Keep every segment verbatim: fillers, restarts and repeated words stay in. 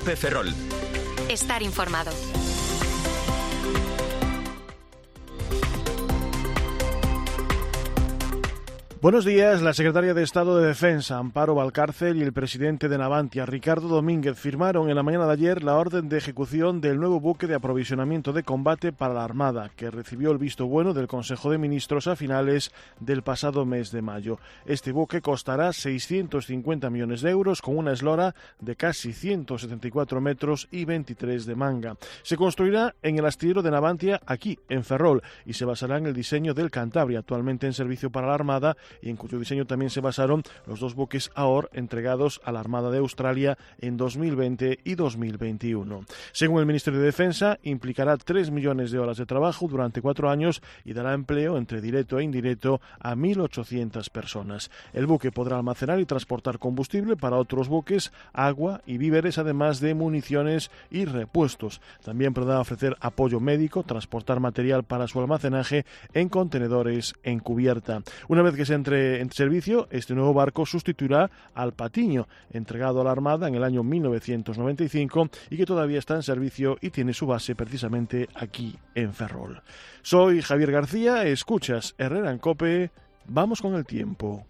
COPE Ferrol. Estar informado. Buenos días. La secretaria de Estado de Defensa, Amparo Valcárcel, y el presidente de Navantia, Ricardo Domínguez, firmaron en la mañana de ayer la orden de ejecución del nuevo buque de aprovisionamiento de combate para la Armada, que recibió el visto bueno del Consejo de Ministros a finales del pasado mes de mayo. Este buque costará seiscientos cincuenta millones de euros, con una eslora de casi ciento setenta y cuatro metros y veintitrés de manga. Se construirá en el astillero de Navantia, aquí, en Ferrol, y se basará en el diseño del Cantabria, actualmente en servicio para la Armada, y en cuyo diseño también se basaron los dos buques A O R entregados a la Armada de Australia en dos mil veinte y dos mil veintiuno. Según el Ministerio de Defensa, implicará tres millones de horas de trabajo durante cuatro años y dará empleo, entre directo e indirecto, a mil ochocientas personas. El buque podrá almacenar y transportar combustible para otros buques, agua y víveres, además de municiones y repuestos. También podrá ofrecer apoyo médico, transportar material para su almacenaje en contenedores en cubierta. Una vez que se entre en servicio, este nuevo barco sustituirá al Patiño, entregado a la Armada en el año mil novecientos noventa y cinco y que todavía está en servicio y tiene su base precisamente aquí en Ferrol. Soy Javier García, escuchas Herrera en COPE, vamos con el tiempo.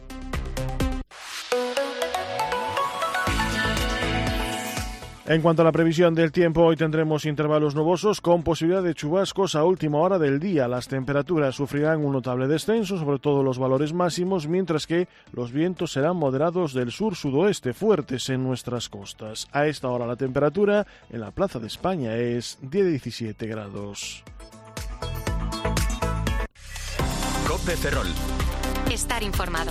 En cuanto a la previsión del tiempo, hoy tendremos intervalos nubosos con posibilidad de chubascos a última hora del día. Las temperaturas sufrirán un notable descenso, sobre todo los valores máximos, mientras que los vientos serán moderados del sur-sudoeste, fuertes en nuestras costas. A esta hora la temperatura en la Plaza de España es de diecisiete grados. COPE Ferrol. Estar informado.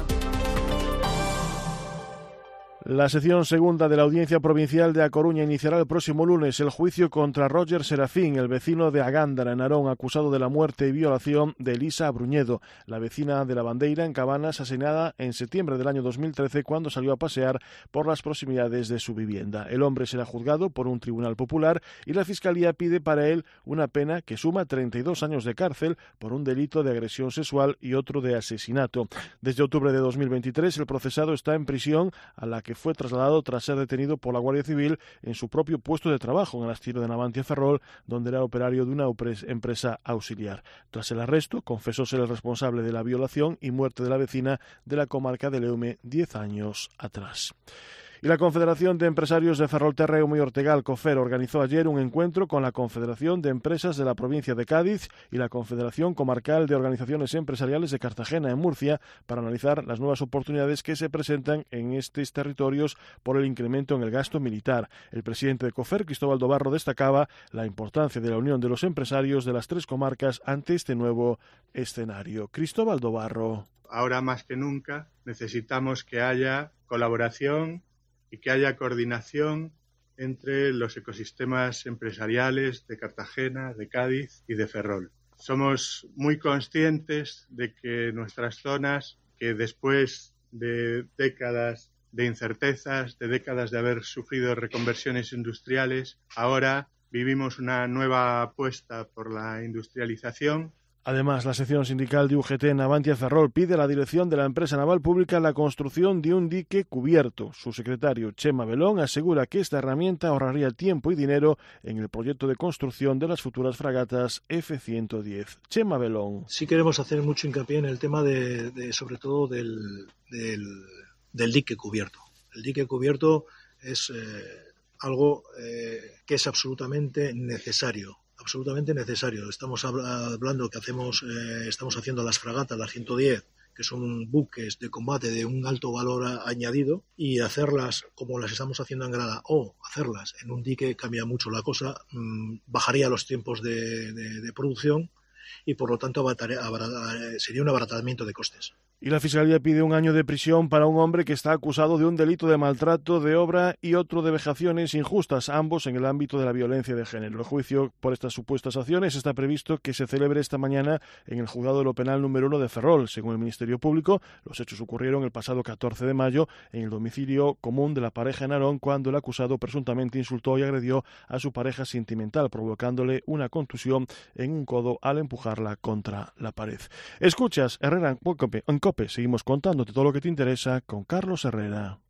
La sección segunda de la Audiencia Provincial de A Coruña iniciará el próximo lunes el juicio contra Roger Serafín, el vecino de Agándara, en Narón, acusado de la muerte y violación de Elisa Bruñedo, la vecina de La Bandeira, en Cabanas, asesinada en septiembre del año dos mil trece cuando salió a pasear por las proximidades de su vivienda. El hombre será juzgado por un tribunal popular y la Fiscalía pide para él una pena que suma treinta y dos años de cárcel por un delito de agresión sexual y otro de asesinato. Desde octubre de dos mil veintitrés, el procesado está en prisión, a la que fue trasladado tras ser detenido por la Guardia Civil en su propio puesto de trabajo en el astillero de Navantia Ferrol, donde era operario de una empresa auxiliar. Tras el arresto, confesó ser el responsable de la violación y muerte de la vecina de la comarca de Leume diez años atrás. Y la Confederación de Empresarios de Ferrolterreumo y Ortegal, COFER, organizó ayer un encuentro con la Confederación de Empresas de la provincia de Cádiz y la Confederación Comarcal de Organizaciones Empresariales de Cartagena, en Murcia, para analizar las nuevas oportunidades que se presentan en estos territorios por el incremento en el gasto militar. El presidente de COFER, Cristóbal Dobarro, destacaba la importancia de la unión de los empresarios de las tres comarcas ante este nuevo escenario. Cristóbal Dobarro. Ahora más que nunca necesitamos que haya colaboración y que haya coordinación entre los ecosistemas empresariales de Cartagena, de Cádiz y de Ferrol. Somos muy conscientes de que nuestras zonas, que después de décadas de incertezas, de décadas de haber sufrido reconversiones industriales, ahora vivimos una nueva apuesta por la industrialización. Además, la sección sindical de U G T en Navantia Ferrol pide a la dirección de la empresa naval pública la construcción de un dique cubierto. Su secretario, Chema Belón, asegura que esta herramienta ahorraría tiempo y dinero en el proyecto de construcción de las futuras fragatas F ciento diez. Chema Belón. Sí queremos hacer mucho hincapié en el tema de, de sobre todo del, del, del dique cubierto. El dique cubierto es eh, algo eh, que es absolutamente necesario. absolutamente necesario. Estamos hablando que hacemos, eh, estamos haciendo las fragatas, las ciento diez, que son buques de combate de un alto valor a, añadido, y hacerlas como las estamos haciendo en Granada o hacerlas en un dique cambia mucho la cosa, mmm, bajaría los tiempos de, de, de producción y por lo tanto abataría, abataría, sería un abaratamiento de costes. Y la Fiscalía pide un año de prisión para un hombre que está acusado de un delito de maltrato de obra y otro de vejaciones injustas, ambos en el ámbito de la violencia de género. El juicio por estas supuestas acciones está previsto que se celebre esta mañana en el Juzgado de lo Penal número uno de Ferrol. Según el Ministerio Público, los hechos ocurrieron el pasado catorce de mayo en el domicilio común de la pareja en Narón, cuando el acusado presuntamente insultó y agredió a su pareja sentimental, provocándole una contusión en un codo al empujarla contra la pared. Escuchas Herrera en COPE. Seguimos contándote todo lo que te interesa con Carlos Herrera.